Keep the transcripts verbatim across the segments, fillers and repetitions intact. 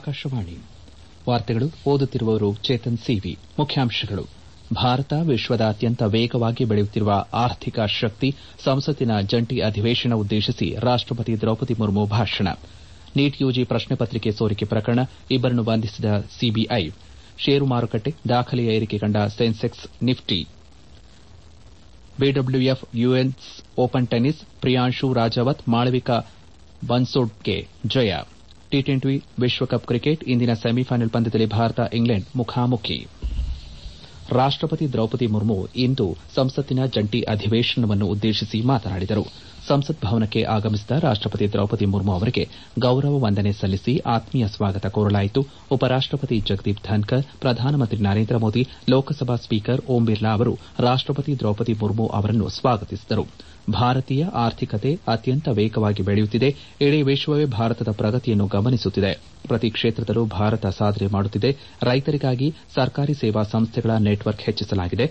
ಆಕಾಶವಾಣಿ ವಾರ್ತೆಗಳು ಓದುತ್ತಿರುವವರು ಚೇತನ್ ಸಿವಿ ಮುಖ್ಯಾಂಶಗಳು ಭಾರತ ವಿಶ್ವದ ಅತ್ಯಂತ ವೇಗವಾಗಿ ಬೆಳೆಯುತ್ತಿರುವ ಆರ್ಥಿಕ ಶಕ್ತಿ ಸಂಸತ್ತಿನ ಜಂಟಿ ಅಧಿವೇಶನ ಉದ್ದೇಶಿಸಿ ರಾಷ್ಟಪತಿ ದ್ರೌಪದಿ ಮುರ್ಮು ಭಾಷಣ ನೀಟ್ ಯುಜಿ ಪ್ರಶ್ನೆ ಪತ್ರಿಕೆ ಸೋರಿಕೆ ಪ್ರಕರಣ ಇಬ್ಬರನ್ನು ಬಂಧಿಸಿದ ಸಿಬಿಐ ಷೇರು ಮಾರುಕಟ್ಟೆ ದಾಖಲೆಯ ಏರಿಕೆ ಕಂಡ Sensex Nifty BWF US Open tennis Priyanshu Rajawat Malvika ಬನ್ಸೋಡ್ಗೆ ಜಯ ಟಿ ಟ್ವೆಂಟಿ ವಿಶ್ವಕಪ್ ಕ್ರಿಕೆಟ್ ಇಂದಿನ ಸೆಮಿಫೈನಲ್ ಪಂದ್ಯದಲ್ಲಿ ಭಾರತ ಇಂಗ್ಲೆಂಡ್ ಮುಖಾಮುಖಿ ರಾಷ್ಟಪತಿ ದ್ರೌಪದಿ ಮುರ್ಮು ಇಂದು ಸಂಸತ್ತಿನ ಜಂಟಿ ಅಧಿವೇಶನವನ್ನು ಉದ್ದೇಶಿಸಿ ಮಾತನಾಡಿದರು ಸಂಸತ್ ಭವನಕ್ಕೆ ಆಗಮಿಸಿದ ರಾಷ್ಟಪತಿ ದ್ರೌಪದಿ ಮುರ್ಮು ಅವರಿಗೆ ಗೌರವ ವಂದನೆ ಸಲ್ಲಿಸಿ ಆತ್ಮೀಯ ಸ್ವಾಗತ ಕೋರಲಾಯಿತು ಉಪರಾಷ್ಟಪತಿ ಜಗದೀಪ್ ಧನ್ಕರ್ ಪ್ರಧಾನಮಂತ್ರಿ ನರೇಂದ್ರ ಮೋದಿ ಲೋಕಸಭಾ ಸ್ಪೀಕರ್ ಓಂ ಬಿರ್ಲಾ ಅವರು ರಾಷ್ಟಪತಿ ದ್ರೌಪದಿ ಮುರ್ಮು ಅವರನ್ನು ಸ್ವಾಗತಿಸಿದರು ಭಾರತೀಯ ಆರ್ಥಿಕತೆ ಅತ್ಯಂತ ವೇಗವಾಗಿ ಬೆಳೆಯುತ್ತಿದೆ ಇಡೀ ವಿಶ್ವವೇ ಭಾರತದ ಪ್ರಗತಿಯನ್ನು ಗಮನಿಸುತ್ತಿದೆ ಪ್ರತಿ ಕ್ಷೇತ್ರದಲ್ಲೂ ಭಾರತ ಸಾಧನೆ ಮಾಡುತ್ತಿದೆ ರೈತರಿಗಾಗಿ ಸರ್ಕಾರಿ ಸೇವಾ ಸಂಸ್ಥೆಗಳ ನೆಟ್ವರ್ಕ್ ಹೆಚ್ಚಿಸಲಾಗಿದೆ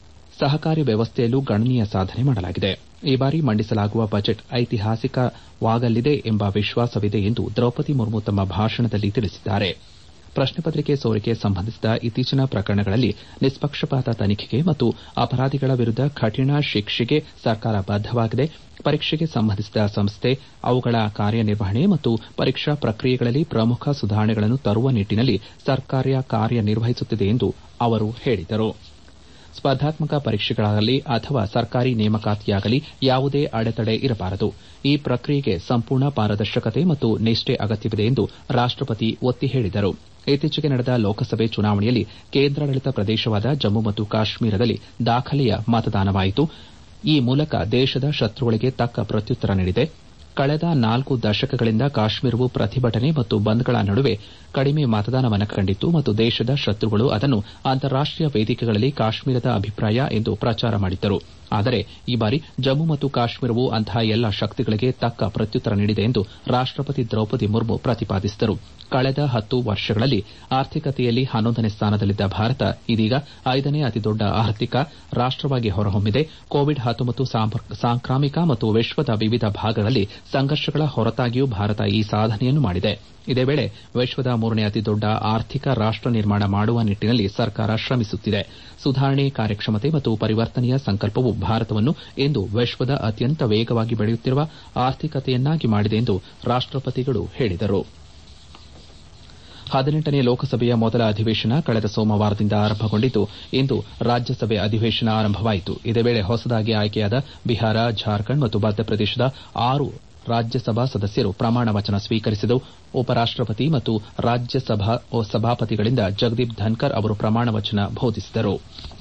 ಸಹಕಾರಿ ವ್ಯವಸ್ಥೆಯಲ್ಲೂ ಗಣನೀಯ ಸಾಧನೆ ಮಾಡಲಾಗಿದೆ ಈ ಬಾರಿ ಮಂಡಿಸಲಾಗುವ ಬಜೆಟ್ ಐತಿಹಾಸಿಕವಾಗಲಿದೆ ಎಂಬ ವಿಶ್ವಾಸವಿದೆ ಎಂದು ದ್ರೌಪದಿ ಮುರ್ಮು ತಮ್ಮ ಭಾಷಣದಲ್ಲಿ ತಿಳಿಸಿದ್ದಾರೆ ಪ್ರಶ್ನೆ ಪತ್ರಿಕೆ ಸೋರಿಕೆ ಸಂಬಂಧಿಸಿದ ಇತ್ತೀಚಿನ ಪ್ರಕರಣಗಳಲ್ಲಿ ನಿಷ್ಪಕ್ಷಪಾತ ತನಿಖೆಗೆ ಮತ್ತು ಅಪರಾಧಿಗಳ ವಿರುದ್ದ ಕಠಿಣ ಶಿಕ್ಷೆಗೆ ಸರ್ಕಾರ ಬದ್ದವಾಗಿದೆ ಪರೀಕ್ಷೆಗೆ ಸಂಬಂಧಿಸಿದ ಸಂಸ್ಥೆ ಅವುಗಳ ಕಾರ್ಯನಿರ್ವಹಣೆ ಮತ್ತು ಪರೀಕ್ಷಾ ಪ್ರಕ್ರಿಯೆಗಳಲ್ಲಿ ಪ್ರಮುಖ ಸುಧಾರಣೆಗಳನ್ನು ತರುವ ನಿಟ್ಟಿನಲ್ಲಿ ಸರ್ಕಾರ ಕಾರ್ಯನಿರ್ವಹಿಸುತ್ತಿದೆ ಎಂದು ಅವರು ಹೇಳಿದರು ಸ್ಪರ್ಧಾತ್ಮಕ ಪರೀಕ್ಷೆಗಳಾಗಲಿ ಅಥವಾ ಸರ್ಕಾರಿ ನೇಮಕಾತಿಯಾಗಲಿ ಯಾವುದೇ ಅಡೆತಡೆ ಇರಬಾರದು ಈ ಪ್ರಕ್ರಿಯೆಗೆ ಸಂಪೂರ್ಣ ಪಾರದರ್ಶಕತೆ ಮತ್ತು ನಿಷ್ಠೆ ಅಗತ್ಯವಿದೆ ಎಂದು ರಾಷ್ಟಪತಿ ಒತ್ತಿ ಹೇಳಿದರು ಇತ್ತೀಚೆಗೆ ನಡೆದ ಲೋಕಸಭೆ ಚುನಾವಣೆಯಲ್ಲಿ ಕೇಂದ್ರಾಡಳಿತ ಪ್ರದೇಶವಾದ ಜಮ್ಮು ಮತ್ತು ಕಾಶ್ಮೀರದಲ್ಲಿ ದಾಖಲೆಯ ಮತದಾನವಾಯಿತು ಈ ಮೂಲಕ ದೇಶದ ಶತ್ರುಗಳಿಗೆ ತಕ್ಕ ಪ್ರತ್ಯುತ್ತರ ನೀಡಿದೆ ಕಳೆದ ನಾಲ್ಕು ದಶಕಗಳಿಂದ ಕಾಶ್ಮೀರವು ಪ್ರತಿಭಟನೆ ಮತ್ತು ಬಂದ್ಗಳ ನಡುವೆ ಕಡಿಮೆ ಮತದಾನವನ್ನು ಕಂಡಿತ್ತು ಮತ್ತು ದೇಶದ ಶತ್ರುಗಳು ಅದನ್ನು ಅಂತಾರಾಷ್ಟೀಯ ವೇದಿಕೆಗಳಲ್ಲಿ ಕಾಶ್ಮೀರದ ಅಭಿಪ್ರಾಯ ಎಂದು ಪ್ರಚಾರ ಮಾಡಿದ್ದರು ಆದರೆ ಈ ಬಾರಿ ಜಮ್ಮು ಮತ್ತು ಕಾಶ್ಮೀರವು ಅಂತಹ ಎಲ್ಲ ಶಕ್ತಿಗಳಿಗೆ ತಕ್ಕ ಪ್ರತ್ಯುತ್ತರ ನೀಡಿದೆ ಎಂದು ರಾಷ್ಟಪತಿ ದ್ರೌಪದಿ ಮುರ್ಮು ಪ್ರತಿಪಾದಿಸಿದರು ಕಳೆದ ಹತ್ತು ವರ್ಷಗಳಲ್ಲಿ ಆರ್ಥಿಕತೆಯಲ್ಲಿ ಹನ್ನೊಂದನೇ ಸ್ಥಾನದಲ್ಲಿದ್ದ ಭಾರತ ಇದೀಗ ಐದನೇ ಅತಿದೊಡ್ಡ ಆರ್ಥಿಕ ರಾಷ್ಟವಾಗಿ ಹೊರಹೊಮ್ಮಿದೆ ಕೋವಿಡ್ ಹತ್ತೊಂಬತ್ತು ಸಾಂಕ್ರಾಮಿಕ ಮತ್ತು ವಿಶ್ವದ ವಿವಿಧ ಭಾಗಗಳಲ್ಲಿ ಸಂಘರ್ಷಗಳ ಹೊರತಾಗಿಯೂ ಭಾರತ ಈ ಸಾಧನೆಯನ್ನು ಮಾಡಿದೆ ಇದೇ ವೇಳೆ ವಿಶ್ವದ ಮೂರನೇ ಅತಿದೊಡ್ಡ ಆರ್ಥಿಕ ರಾಷ್ಟ ನಿರ್ಮಾಣ ಮಾಡುವ ನಿಟ್ಟಿನಲ್ಲಿ ಸರ್ಕಾರ ಶ್ರಮಿಸುತ್ತಿದೆ ಸುಧಾರಣೆ ಕಾರ್ಯಕ್ಷಮತೆ ಮತ್ತು ಪರಿವರ್ತನೆಯ ಸಂಕಲ್ಪವು ಭಾರತವನ್ನು ಇಂದು ವಿಶ್ವದ ಅತ್ಯಂತ ವೇಗವಾಗಿ ಬೆಳೆಯುತ್ತಿರುವ ಆರ್ಥಿಕತೆಯನ್ನಾಗಿ ಮಾಡಿದೆ ಎಂದು ರಾಷ್ಟಪತಿಗಳು ಹೇಳಿದರು ಹದಿನೆಂಟನೇ ಲೋಕಸಭೆಯ ಮೊದಲ ಅಧಿವೇಶನ ಕಳೆದ ಸೋಮವಾರದಿಂದ ಆರಂಭಗೊಂಡಿದ್ದು ಇಂದು ರಾಜ್ಯಸಭೆ ಅಧಿವೇಶನ ಆರಂಭವಾಯಿತು ಇದೇ ವೇಳೆ ಹೊಸದಾಗಿ ಆಯ್ಕೆಯಾದ ಬಿಹಾರ ಜಾರ್ಖಂಡ್ ಮತ್ತು ಮಧ್ಯಪ್ರದೇಶದ ಆರು ರಾಜ್ಯಸಭಾ ಸದಸ್ಯರು ಪ್ರಮಾಣ ವಚನ ಸ್ವೀಕರಿಸಿದ್ದು ಉಪರಾಷ್ಟಪತಿ ಮತ್ತು ರಾಜ್ಯಸಭಾ ಸಭಾಪತಿಗಳಿಂದ ಜಗದೀಪ್ ಧನ್ಕರ್ ಅವರು ಪ್ರಮಾಣ ವಚನ ಬೋಧಿಸಿದರು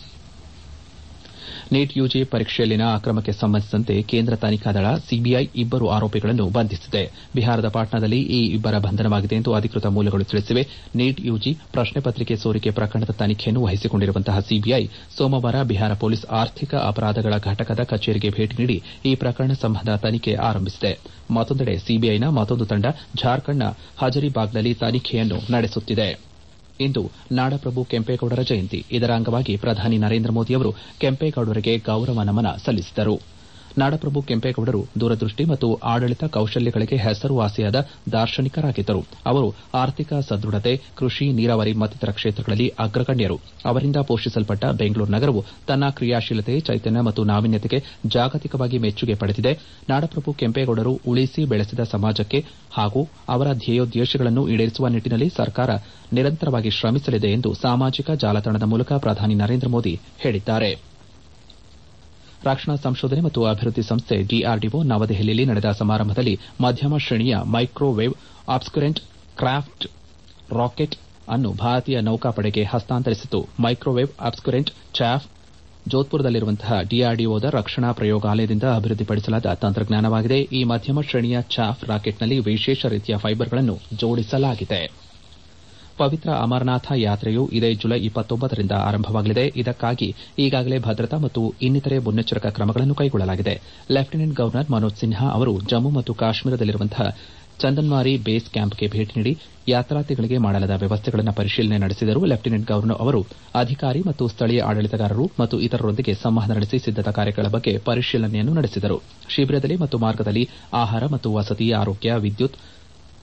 ನೀಟ್ ಯುಜಿ ಪರೀಕ್ಷೆಯಲ್ಲಿನ ಅಕ್ರಮಕ್ಕೆ ಸಂಬಂಧಿಸಿದಂತೆ ಕೇಂದ್ರ ತನಿಖಾ ದಳ ಸಿಬಿಐ ಇಬ್ಬರು ಆರೋಪಿಗಳನ್ನು ಬಂಧಿಸಿದೆ ಬಿಹಾರದ ಪಾಟ್ನಾದಲ್ಲಿ ಈ ಇಬ್ಬರ ಬಂಧನವಾಗಿದೆ ಎಂದು ಅಧಿಕೃತ ಮೂಲಗಳು ತಿಳಿಸಿವೆ ನೀಟ್ ಯುಜಿ ಪ್ರಶ್ನೆ ಪತ್ರಿಕೆ ಸೋರಿಕೆ ಪ್ರಕರಣದ ತನಿಖೆಯನ್ನು ವಹಿಸಿಕೊಂಡಿರುವಂತಹ ಸಿಬಿಐ ಸೋಮವಾರ ಬಿಹಾರ ಪೊಲೀಸ್ ಆರ್ಥಿಕ ಅಪರಾಧಗಳ ಘಟಕದ ಕಚೇರಿಗೆ ಭೇಟಿ ನೀಡಿ ಈ ಪ್ರಕರಣ ಸಂಬಂಧ ತನಿಖೆ ಆರಂಭಿಸಿದೆ ಮತ್ತೊಂದೆಡೆ ಸಿಬಿಐನ ಮತ್ತೊಂದು ತಂಡ ಜಾರ್ಖಂಡ್ನ ಹಜರಿಬಾಗ್ನಲ್ಲಿ ತನಿಖೆಯನ್ನು ನಡೆಸುತ್ತಿದೆ ಇಂದು ನಾಡಪ್ರಭು ಕೆಂಪೇಗೌಡರ ಜಯಂತಿ ಇದರ ಅಂಗವಾಗಿ ಪ್ರಧಾನಿ ನರೇಂದ್ರ ಮೋದಿ ಅವರು ಕೆಂಪೇಗೌಡರಿಗೆ ಗೌರವ ನಮನ ಸಲ್ಲಿಸಿದರು ನಾಡಪ್ರಭು ಕೆಂಪೇಗೌಡರು ದೂರದೃಷ್ಟಿ ಮತ್ತು ಆಡಳಿತ ಕೌಶಲ್ಯಗಳಿಗೆ ಹೆಸರುವಾಸಿಯಾದ ದಾರ್ಶನಿಕರಾಗಿದ್ದರು ಅವರು ಆರ್ಥಿಕ ಸದೃಢತೆ ಕೃಷಿ ನೀರಾವರಿ ಮತ್ತಿತರ ಕ್ಷೇತ್ರಗಳಲ್ಲಿ ಅಗ್ರಗಣ್ಯರು ಅವರಿಂದ ಪೋಷಿಸಲ್ಪಟ್ಟ ಬೆಂಗಳೂರು ನಗರವು ತನ್ನ ಕ್ರಿಯಾಶೀಲತೆ ಚೈತನ್ಯ ಮತ್ತು ನಾವೀನ್ಯತೆಗೆ ಜಾಗತಿಕವಾಗಿ ಮೆಚ್ಚುಗೆ ಪಡೆದಿದೆ ನಾಡಪ್ರಭು ಕೆಂಪೇಗೌಡರು ಉಳಿಸಿ ಬೆಳೆಸಿದ ಸಮಾಜಕ್ಕೆ ಹಾಗೂ ಅವರ ಧ್ಯೇಯೋದ್ದೇಶಗಳನ್ನು ಈಡೇರಿಸುವ ನಿಟ್ಟಿನಲ್ಲಿ ಸರ್ಕಾರ ನಿರಂತರವಾಗಿ ಶ್ರಮಿಸಲಿದೆ ಎಂದು ಸಾಮಾಜಿಕ ಜಾಲತಾಣದ ಮೂಲಕ ಪ್ರಧಾನಿ ನರೇಂದ್ರ ಮೋದಿ ಹೇಳಿದ್ದಾರೆ ರಕ್ಷಣಾ ಸಂಶೋಧನೆ ಮತ್ತು ಅಭಿವೃದ್ಧಿ ಸಂಸ್ಥೆ ಡಿಆರ್ಡಿಒ ನವದೆಹಲಿಯಲ್ಲಿ ನಡೆದ ಸಮಾರಂಭದಲ್ಲಿ ಮಧ್ಯಮ ಶ್ರೇಣಿಯ ಮೈಕ್ರೋವೇವ್ ಆಬ್ಸ್ಕ್ಯುರೆಂಟ್ ಕ್ರಾಫ್ಟ್ ರಾಕೆಟ್ ಅನ್ನು ಭಾರತೀಯ ನೌಕಾಪಡೆಗೆ ಹಸ್ತಾಂತರಿಸಿತು ಮೈಕ್ರೋವೇವ್ ಆಬ್ಸ್ಕ್ಯುರೆಂಟ್ ಚಾಫ್ ಜೋಧ್ಪುರದಲ್ಲಿರುವಂತಹ ಡಿಆರ್ಡಿಒದ ರಕ್ಷಣಾ ಪ್ರಯೋಗಾಲಯದಿಂದ ಅಭಿವೃದ್ಧಿಪಡಿಸಲಾದ ತಂತ್ರಜ್ಞಾನವಾಗಿದೆ ಈ ಮಧ್ಯಮ ಶ್ರೇಣಿಯ ಚಾಫ್ ರಾಕೆಟ್ನಲ್ಲಿ ವಿಶೇಷ ರೀತಿಯ ಫೈಬರ್ಗಳನ್ನು ಜೋಡಿಸಲಾಗಿದೆ ಪವಿತ್ರ ಅಮರನಾಥ ಯಾತ್ರೆಯು ಇದೇ ಜುಲೈ ಇಪ್ಪತ್ತೊಂಬತ್ತರಿಂದ ಆರಂಭವಾಗಲಿದೆ ಇದಕ್ಕಾಗಿ ಈಗಾಗಲೇ ಭದ್ರತಾ ಮತ್ತು ಇನ್ನಿತರೆ ಮುನ್ನೆಚ್ಚರಿಕಾ ಕ್ರಮಗಳನ್ನು ಕೈಗೊಳ್ಳಲಾಗಿದೆ ಲೆಫ್ಟಿನೆಂಟ್ ಗವರ್ನರ್ ಮನೋಜ್ ಸಿನ್ಹಾ ಅವರು ಜಮ್ಮು ಮತ್ತು ಕಾಶ್ಮೀರದಲ್ಲಿರುವಂತಹ ಚಂದನ್ವಾರಿ ಬೇಸ್ ಕ್ಯಾಂಪ್ಗೆ ಭೇಟಿ ನೀಡಿ ಯಾತ್ರಾರ್ಥಿಗಳಿಗೆ ಮಾಡಲಾದ ವ್ಯವಸ್ಥೆಗಳನ್ನು ಪರಿಶೀಲನೆ ನಡೆಸಿದರು ಲೆಫ್ಟಿನೆಂಟ್ ಗವರ್ನರ್ ಅವರು ಅಧಿಕಾರಿ ಮತ್ತು ಸ್ಥಳೀಯ ಆಡಳಿತಗಾರರು ಮತ್ತು ಇತರರೊಂದಿಗೆ ಸಂವಹನ ನಡೆಸಿ ಸಿದ್ದತಾ ಕಾರ್ಯಗಳ ಬಗ್ಗೆ ಪರಿಶೀಲನೆಯನ್ನು ನಡೆಸಿದರು ಶಿಬಿರದಲ್ಲಿ ಮತ್ತು ಮಾರ್ಗದಲ್ಲಿ ಆಹಾರ ಮತ್ತು ವಸತಿ ಆರೋಗ್ಯ ವಿದ್ಯುತ್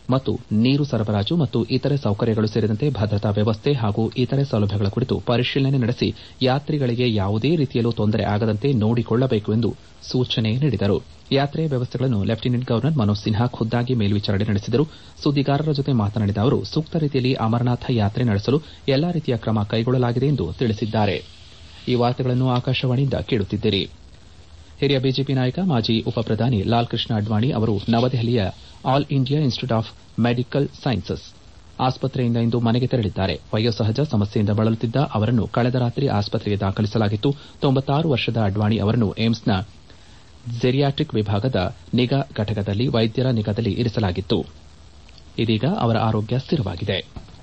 ಮತ್ತು ನೀರು ಸರಬರಾಜು ಮತ್ತು ಇತರೆ ಸೌಕರ್ಯಗಳು ಸೇರಿದಂತೆ ಭದ್ರತಾ ವ್ಯವಸ್ಥೆ ಹಾಗೂ ಇತರೆ ಸೌಲಭ್ಯಗಳ ಕುರಿತು ಪರಿಶೀಲನೆ ನಡೆಸಿ ಯಾತ್ರಿಗಳಿಗೆ ಯಾವುದೇ ರೀತಿಯಲ್ಲೂ ತೊಂದರೆ ಆಗದಂತೆ ನೋಡಿಕೊಳ್ಳಬೇಕು ಎಂದು ಸೂಚನೆ ನೀಡಿದರು. ಯಾತ್ರೆಯ ವ್ಯವಸ್ಥೆಗಳನ್ನು ಲೆಫ್ಟಿನೆಂಟ್ ಗವರ್ನರ್ ಮನೋಜ್ ಸಿನ್ಹಾ ಖುದ್ದಾಗಿ ಮೇಲ್ವಿಚಾರಣೆ ನಡೆಸಿದರು. ಸುದ್ದಿಗಾರರ ಜೊತೆ ಮಾತನಾಡಿದ ಅವರು ಸೂಕ್ತ ರೀತಿಯಲ್ಲಿ ಅಮರನಾಥ ಯಾತ್ರೆ ನಡೆಸಲು ಎಲ್ಲಾ ರೀತಿಯ ಕ್ರಮ ಕೈಗೊಳ್ಳಲಾಗಿದೆ ಎಂದು ತಿಳಿಸಿದ್ದಾರೆ. ಈ ವಾರ್ತೆಗಳನ್ನು ಆಕಾಶವಾಣಿಯಿಂದ ಕೇಳುತ್ತಿದ್ದೀರಿ. ಹಿರಿಯ ಬಿಜೆಪಿ ನಾಯಕ ಮಾಜಿ ಉಪಪ್ರಧಾನಿ ಲಾಲ್ ಕೃಷ್ಣ ಅಡ್ವಾಣಿ ಅವರು ನವದೆಹಲಿಯ all India Institute of Medical Sciences ಆಸ್ಪತ್ರೆಯಿಂದ ಇಂದು ಮನೆಗೆ ತೆರಳಿದ್ದಾರೆ. ವಯೋಸಹಜ ಸಮಸ್ಯೆಯಿಂದ ಬಳಲುತ್ತಿದ್ದ ಅವರನ್ನು ಕಳೆದ ರಾತ್ರಿ ಆಸ್ಪತ್ರೆಗೆ ದಾಖಲಿಸಲಾಗಿತ್ತು. ತೊಂಬತ್ತಾರು ವರ್ಷದ ಅಡ್ವಾಣಿ ಅವರನ್ನು ಏಮ್ಸ್ನ ಜೆರಿಯಾಟ್ರಿಕ್ ವಿಭಾಗದ ನಿಗಾ ಘಟಕದಲ್ಲಿ ವೈದ್ಯರ ನಿಗಾದಲ್ಲಿ ಇರಿಸಲಾಗಿತ್ತು. ಇದೀಗ ಅವರ ಆರೋಗ್ಯ ಸ್ಥಿರವಾಗಿದೆ.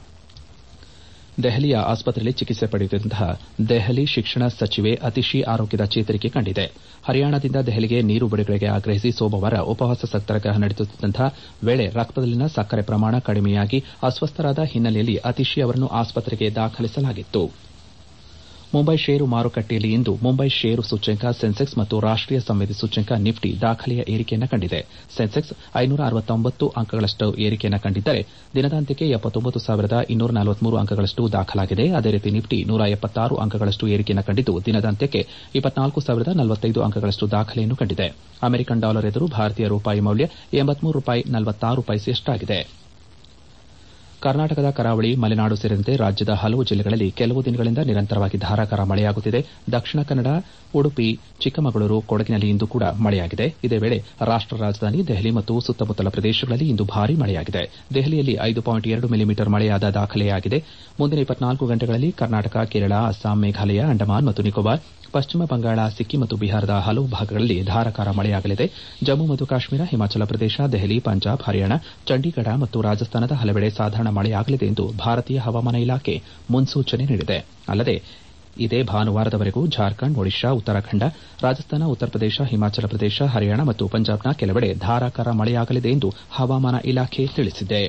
ದೆಹಲಿಯ ಆಸ್ಪತ್ರೆಯಲ್ಲಿ ಚಿಕಿತ್ಸೆ ಪಡೆಯುತ್ತಿದ್ದಂತಹ ದೆಹಲಿ ಶಿಕ್ಷಣ ಸಚಿವೆ ಅತಿಶಿ ಆರೋಗ್ಯದ ಚೇತರಿಕೆ ಕಂಡಿದೆ. ಹರಿಯಾಣದಿಂದ ದೆಹಲಿಗೆ ನೀರು ಬಿಡುಗಡೆಗೆ ಆಗ್ರಹಿಸಿ ಸೋಮವಾರ ಉಪವಾಸ ಸತ್ಯಾಗ್ರಹ ನಡೆಸುತ್ತಿದ್ದಂತಹ ವೇಳೆ ರಕ್ತದಲ್ಲಿನ ಸಕ್ಕರೆ ಪ್ರಮಾಣ ಕಡಿಮೆಯಾಗಿ ಅಸ್ವಸ್ಥರಾದ ಹಿನ್ನೆಲೆಯಲ್ಲಿ ಅತಿಶಿ ಅವರನ್ನು ಆಸ್ಪತ್ರೆಗೆ ದಾಖಲಿಸಲಾಗಿತ್ತು. ಮುಂಬೈ ಷೇರು ಮಾರುಕಟ್ಟೆಯಲ್ಲಿ ಇಂದು ಮುಂಬೈ ಷೇರು ಸೂಚ್ಯಂಕ ಸೆನ್ಸೆಕ್ಸ್ ಮತ್ತು ರಾಷ್ಟೀಯ ಸಂವೇದಿ ಸೂಚ್ಯಂಕ ನಿಫ್ಟಿ ದಾಖಲೆಯ ಏರಿಕೆಯನ್ನು ಕಂಡಿದೆ. ಸೆನ್ಸೆಕ್ಸ್ ಐನೂರ ಅರವತ್ತೊಂಬತ್ತು ಅಂಕಗಳಷ್ಟು ಏರಿಕೆಯನ್ನು ಕಂಡಿದ್ದರೆ ದಿನದಾಂತ್ಯಕ್ಕೆ ಎಪ್ಪತ್ತೊಂಬತ್ತು ಸಾವಿರದ ಇನ್ನೂರ ನಲವತ್ಮೂರು ಅಂಕಗಳಷ್ಟು ದಾಖಲಾಗಿದೆ. ಅದೇ ರೀತಿ ನಿಫ್ಟಿ ನೂರ ಎಪ್ಪತ್ತಾರು ಅಂಕಗಳಷ್ಟು ಏರಿಕೆಯನ್ನು ಕಂಡಿದ್ದು ದಿನದಾಂತ್ಯಕ್ಕೆ ಇಪ್ಪತ್ನಾಲ್ಕು ಸಾವಿರದ ನಲವತ್ತೈದು ಅಂಕಗಳಷ್ಟು ದಾಖಲೆಯನ್ನು ಕಂಡಿದೆ. ಅಮೆರಿಕನ್ ಡಾಲರ್ ಎದುರು ಭಾರತೀಯ ರೂಪಾಯಿ ಮೌಲ್ಯ ಎಂಬತ್ಮೂರು ರೂಪಾಯಿ ನಲವತ್ತಾರು ಪೈಸೆಯಷ್ಟಾಗಿದೆ. ಕರ್ನಾಟಕದ ಕರಾವಳಿ, ಮಲೆನಾಡು ಸೇರಿದಂತೆ ರಾಜ್ಯದ ಹಲವು ಜಿಲ್ಲೆಗಳಲ್ಲಿ ಕೆಲವು ದಿನಗಳಿಂದ ನಿರಂತರವಾಗಿ ಧಾರಾಕಾರ ಮಳೆಯಾಗುತ್ತಿದೆ. ದಕ್ಷಿಣ ಕನ್ನಡ, ಉಡುಪಿ, ಚಿಕ್ಕಮಗಳೂರು, ಕೊಡಗಿನಲ್ಲಿ ಇಂದು ಕೂಡ ಮಳೆಯಾಗಿದೆ. ಇದೇ ವೇಳೆ ರಾಷ್ಟ ರಾಜಧಾನಿ ದೆಹಲಿ ಮತ್ತು ಸುತ್ತಮುತ್ತಲ ಪ್ರದೇಶಗಳಲ್ಲಿ ಇಂದು ಭಾರೀ ಮಳೆಯಾಗಿದೆ. ದೆಹಲಿಯಲ್ಲಿ ಐದು ಪಾಯಿಂಟ್ ಎರಡು ಮಿಲಿಮೀಟರ್ ಮಳೆಯಾದ ದಾಖಲೆಯಾಗಿದೆ. ಮುಂದಿನ ಇಪ್ಪತ್ನಾಲ್ಕು ಗಂಟೆಗಳಲ್ಲಿ ಕರ್ನಾಟಕ, ಕೇರಳ, ಅಸ್ಸಾಂ, ಮೇಘಾಲಯ, ಅಂಡಮಾನ್ ಮತ್ತು ನಿಕೋಬಾರ್, ಪಶ್ಚಿಮ ಬಂಗಾಳ, ಸಿಕ್ಕಿಂ ಮತ್ತು ಬಿಹಾರದ ಹಲವು ಭಾಗಗಳಲ್ಲಿ ಧಾರಾಕಾರ ಮಳೆಯಾಗಲಿದೆ. ಜಮ್ಮು ಮತ್ತು ಕಾಶ್ಮೀರ, ಹಿಮಾಚಲ ಪ್ರದೇಶ, ದೆಹಲಿ, ಪಂಜಾಬ್, ಹರಿಯಾಣ, ಚಂಡೀಗಢ ಮತ್ತು ರಾಜಸ್ಥಾನದ ಹಲವೆಡೆ ಸಾಧಾರಣ ಮಳೆಯಾಗಲಿದೆ ಎಂದು ಭಾರತೀಯ ಹವಾಮಾನ ಇಲಾಖೆ ಮುನ್ಸೂಚನೆ ನೀಡಿದೆ. ಅಲ್ಲದೆ ಇದೇ ಭಾನುವಾರದವರೆಗೂ ಜಾರ್ಖಂಡ್, ಒಡಿಶಾ, ಉತ್ತರಾಖಂಡ, ರಾಜಸ್ಥಾನ, ಉತ್ತರ ಪ್ರದೇಶ, ಹಿಮಾಚಲ ಪ್ರದೇಶ, ಹರಿಯಾಣ ಮತ್ತು ಪಂಜಾಬ್ನ ಕೆಲವೆಡೆ ಧಾರಾಕಾರ ಮಳೆಯಾಗಲಿದೆ ಎಂದು ಹವಾಮಾನ ಇಲಾಖೆ ತಿಳಿಸಿದೆ.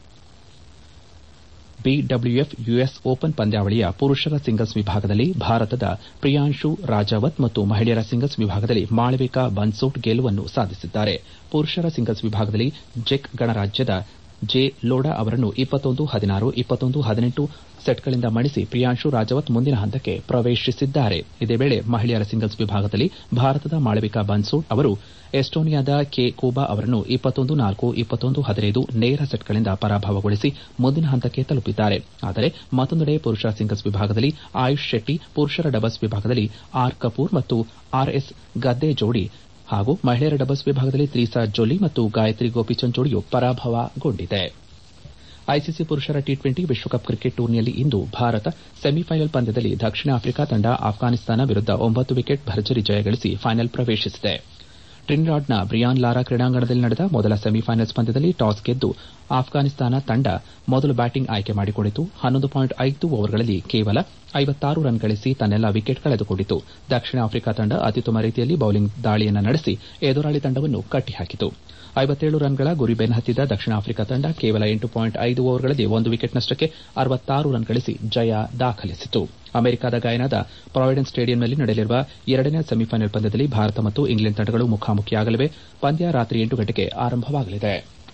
ಬಿಡಬ್ಲ್ಯೂಎಫ್ ಯುಎಸ್ ಓಪನ್ ಪಂದ್ಯಾವಳಿಯ ಪುರುಷರ ಸಿಂಗಲ್ಸ್ ವಿಭಾಗದಲ್ಲಿ ಭಾರತದ ಪ್ರಿಯಾಂಶು ರಾಜಾವತ್ ಮತ್ತು ಮಹಿಳೆಯರ ಸಿಂಗಲ್ಸ್ ವಿಭಾಗದಲ್ಲಿ ಮಾಳವಿಕಾ ಬನ್ಸೋಡ್ ಗೆಲುವನ್ನು ಸಾಧಿಸಿದ್ದಾರೆ. ಪುರುಷರ ಸಿಂಗಲ್ಸ್ ವಿಭಾಗದಲ್ಲಿ ಚೆಕ್ ಗಣರಾಜ್ಯದ ಜೆ ಲೋಡಾ ಅವರನ್ನು ಇಪ್ಪತ್ತೊಂದು ಹದಿನಾರು, ಇಪ್ಪತ್ತೊಂದು ಹದಿನೆಂಟು ಸೆಟ್ಗಳಿಂದ ಮಣಿಸಿ ಪ್ರಿಯಾಂಶು ರಾಜಾವತ್ ಮುಂದಿನ ಹಂತಕ್ಕೆ ಪ್ರವೇಶಿಸಿದ್ದಾರೆ. ಇದೇ ವೇಳೆ ಮಹಿಳೆಯರ ಸಿಂಗಲ್ಸ್ ವಿಭಾಗದಲ್ಲಿ ಭಾರತದ ಮಾಳವಿಕಾ ಬನ್ಸೋಡ್ ಅವರು ಎಸ್ಟೋನಿಯಾದ ಕೆ ಕೂಬಾ ಅವರನ್ನು ಇಪ್ಪತ್ತೊಂದು ನಾಲ್ಕು, ಇಪ್ಪತ್ತೊಂದು ಹದಿನೈದು ನೇರ ಸೆಟ್ಗಳಿಂದ ಪರಾಭವಗೊಳಿಸಿ ಮುಂದಿನ ಹಂತಕ್ಕೆ ತಲುಪಿದ್ದಾರೆ. ಆದರೆ ಮತ್ತೊಂದೆಡೆ ಪುರುಷರ ಸಿಂಗಲ್ಸ್ ವಿಭಾಗದಲ್ಲಿ ಆಯುಷ್ ಶೆಟ್ಟಿ, ಪುರುಷರ ಡಬಲ್ಸ್ ವಿಭಾಗದಲ್ಲಿ ಆರ್ ಕಪೂರ್ ಮತ್ತು ಆರ್ ಎಸ್ ಗದ್ದೆ ಜೋಡಿ ಹಾಗೂ ಮಹಿಳೆಯರ ಡಬಲ್ಸ್ ವಿಭಾಗದಲ್ಲಿ ತ್ರೀಸಾ ಜೊಲಿ ಮತ್ತು ಗಾಯತ್ರಿ ಗೋಪಿಚಂದ್ ಜೋಡಿಯು ಪರಾಭವಗೊಂಡಿದೆ. ಐಸಿಸಿ ಪುರುಷರ ಟಿ ಟ್ವೆಂಟಿ ವಿಶ್ವಕಪ್ ಕ್ರಿಕೆಟ್ ಟೂರ್ನಿಯಲ್ಲಿ ಇಂದು ಭಾರತ ಸೆಮಿಫೈನಲ್ ಪಂದ್ಯದಲ್ಲಿ ದಕ್ಷಿಣ ಆಫ್ರಿಕಾ ತಂಡ ಅಫ್ಘಾನಿಸ್ತಾನ ವಿರುದ್ಧ ಒಂಬತ್ತು ವಿಕೆಟ್ ಭರ್ಜರಿ ಜಯ ಗಳಿಸಿ ಫೈನಲ್ ಪ್ರವೇಶಿಸಿದೆ. ಟ್ರಿನಿಡಾಡ್ನ ಬ್ರಿಯಾನ್ ಲಾರಾ ಕ್ರೀಡಾಂಗಣದಲ್ಲಿ ನಡೆದ ಮೊದಲ ಸೆಮಿಫೈನಲ್ಸ್ ಪಂದ್ಯದಲ್ಲಿ ಟಾಸ್ ಗೆದ್ದು ಅಫ್ಘಾನಿಸ್ತಾನ ತಂಡ ಮೊದಲು ಬ್ಯಾಟಿಂಗ್ ಆಯ್ಕೆ ಮಾಡಿಕೊಂಡಿತು. ಹನ್ನೊಂದು ಪಾಯಿಂಟ್ ಐದು ಓವರ್ಗಳಲ್ಲಿ ಕೇವಲ ಐವತ್ತಾರು ರನ್ ಗಳಿಸಿ ತನ್ನೆಲ್ಲ ವಿಕೆಟ್ ಕಳೆದುಕೊಂಡಿತು. ದಕ್ಷಿಣ ಆಫ್ರಿಕಾ ತಂಡ ಅತ್ಯುತ್ತಮ ರೀತಿಯಲ್ಲಿ ಬೌಲಿಂಗ್ ದಾಳಿಯನ್ನು ನಡೆಸಿ ಎದುರಾಳಿ ತಂಡವನ್ನು ಕಟ್ಟಿಹಾಕಿತು. ಐವತ್ತೇಳು ರನ್ಗಳ ಗುರಿ ಬೆನ್ನಹತ್ತಿದ ದಕ್ಷಿಣ ಆಫ್ರಿಕಾ ತಂಡ ಕೇವಲ ಎಂಟು ಪಾಯಿಂಟ್ ಐದು ಓವರ್ಗಳಲ್ಲಿ ಒಂದು ವಿಕೆಟ್ ನಷ್ಟಕ್ಕೆ ಅರವತ್ತಾರು ರನ್ ಗಳಿಸಿ ಜಯ ದಾಖಲಿಸಿತು. ಅಮೆರಿಕದ ಗಯಾನಾದ ಪ್ರಾವಿಡೆನ್ಸ್ ಸ್ಟೇಡಿಯಂನಲ್ಲಿ ನಡೆಯಲಿರುವ ಎರಡನೇ ಸೆಮಿಫೈನಲ್ ಪಂದ್ಯದಲ್ಲಿ ಭಾರತ ಮತ್ತು ಇಂಗ್ಲೆಂಡ್ ತಂಡಗಳು ಮುಖಾಮುಖಿಯಾಗಲಿವೆ. ಪಂದ್ಯ ರಾತ್ರಿ ಎಂಟು ಗಂಟೆಗೆ ಆರಂಭವಾಗಲಿದೆ.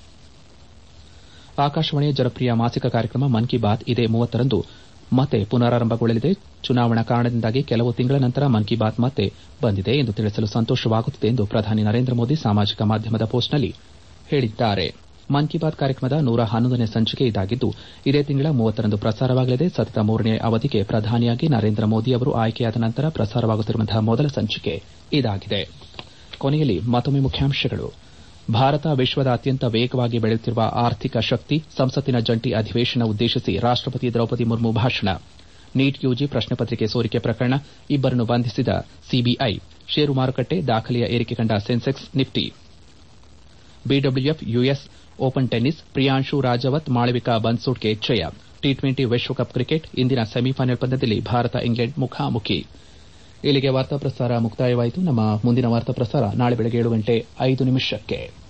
ಆಕಾಶವಾಣಿಯ ಜನಪ್ರಿಯ ಮಾಸಿಕ ಕಾರ್ಯಕ್ರಮ ಮನ್ ಕಿ ಬಾತ್ ಇದೇ ಮೂವತ್ತರಂದು ಮತ್ತೆ ಪುನರಾರಂಭಗೊಳ್ಳಲಿದೆ. ಚುನಾವಣಾ ಕಾರಣದಿಂದಾಗಿ ಕೆಲವು ತಿಂಗಳ ನಂತರ ಮನ್ ಕಿ ಬಾತ್ ಮತ್ತೆ ಬಂದಿದೆ ಎಂದು ತಿಳಿಸಲು ಸಂತೋಷವಾಗುತ್ತಿದೆ ಎಂದು ಪ್ರಧಾನಿ ನರೇಂದ್ರ ಮೋದಿ ಸಾಮಾಜಿಕ ಮಾಧ್ಯಮದ ಪೋಸ್ಟ್ನಲ್ಲಿ ಹೇಳಿದ್ದಾರೆ. ಮನ್ ಕಿ ಬಾತ್ ಕಾರ್ಯಕ್ರಮದ ನೂರ ಹನ್ನೊಂದನೇ ಸಂಚಿಕೆ ಇದಾಗಿದ್ದು ಇದೇ ತಿಂಗಳ ಮೂವತ್ತರಂದು ಪ್ರಸಾರವಾಗಲಿದೆ. ಸತತ ಮೂರನೇ ಅವಧಿಗೆ ಪ್ರಧಾನಿಯಾಗಿ ನರೇಂದ್ರ ಮೋದಿ ಅವರು ಆಯ್ಕೆಯಾದ ನಂತರ ಪ್ರಸಾರವಾಗುತ್ತಿರುವಂತಹ ಮೊದಲ ಸಂಚಿಕೆ ಇದಾಗಿದೆ. ಕೊನೆಯಲ್ಲಿ ಮತ್ತೊಮ್ಮೆ ಮುಖ್ಯಾಂಶಗಳು. ಭಾರತ ವಿಶ್ವದ ಅತ್ಯಂತ ವೇಗವಾಗಿ ಬೆಳೆಯುತ್ತಿರುವ ಆರ್ಥಿಕ ಶಕ್ತಿ. ಸಂಸತ್ತಿನ ಜಂಟಿ ಅಧಿವೇಶನ ಉದ್ದೇಶಿಸಿ ರಾಷ್ಟಪತಿ ದ್ರೌಪದಿ ಮುರ್ಮು ಭಾಷಣ. ನೀಟ್ ಯುಜಿ ಪ್ರಶ್ನೆ ಪತ್ರಿಕೆ ಸೋರಿಕೆ ಪ್ರಕರಣ, ಇಬ್ಬರನ್ನು ಬಂಧಿಸಿದ ಸಿಬಿಐ. ಷೇರು ಮಾರುಕಟ್ಟೆ ದಾಖಲೆಯ ಏರಿಕೆ ಕಂಡ Sensex, Nifty. BWF US Open tennis, Priyanshu Rajawat, Malvika ಬನ್ಸೋಡ್ಗೆ ಜಯ. ಟಿ ಟ್ವೆಂಟಿ ವಿಶ್ವಕಪ್ ಕ್ರಿಕೆಟ್ ಇಂದಿನ ಸೆಮಿಫೈನಲ್ ಪಂದ್ಯದಲ್ಲಿ ಭಾರತ ಇಂಗ್ಲೆಂಡ್ ಮುಖಾಮುಖಿ. ಇಲ್ಲಿಗೆ ವಾರ್ತಾ ಪ್ರಸಾರ ಮುಕ್ತಾಯವಾಯಿತು. ನಮ್ಮ ಮುಂದಿನ ವಾರ್ತಾ ಪ್ರಸಾರ ನಾಳೆ ಬೆಳಗ್ಗೆ ಏಳು ಗಂಟೆ ಐದು ನಿಮಿಷಕ್ಕೆ.